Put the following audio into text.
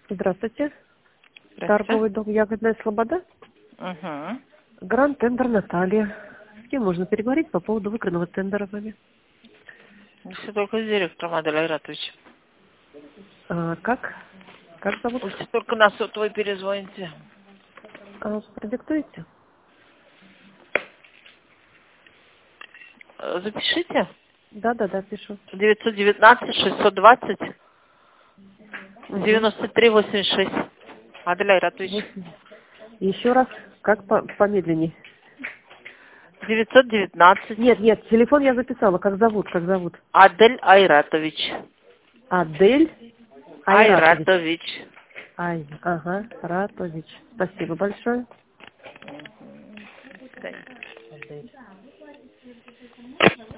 Здравствуйте. Здравствуйте. Торговый дом «Ягодная Слобода». Угу. Гранд тендер Наталья. С кем можно переговорить по поводу выигранного тендера вами? Все только с директором, Адель Айратович. Как? Как зовут? Если только на сотовый перезвоните. Продиктуете? Запишите. Да, пишу. 919-620-93-86. Адель Айратович. 8. Еще раз, как помедленнее? 919. Нет, телефон я записала. Как зовут? Адель Айратович. Адель Айратович. Айратович. Ратович. Спасибо большое. Мгм. Адель.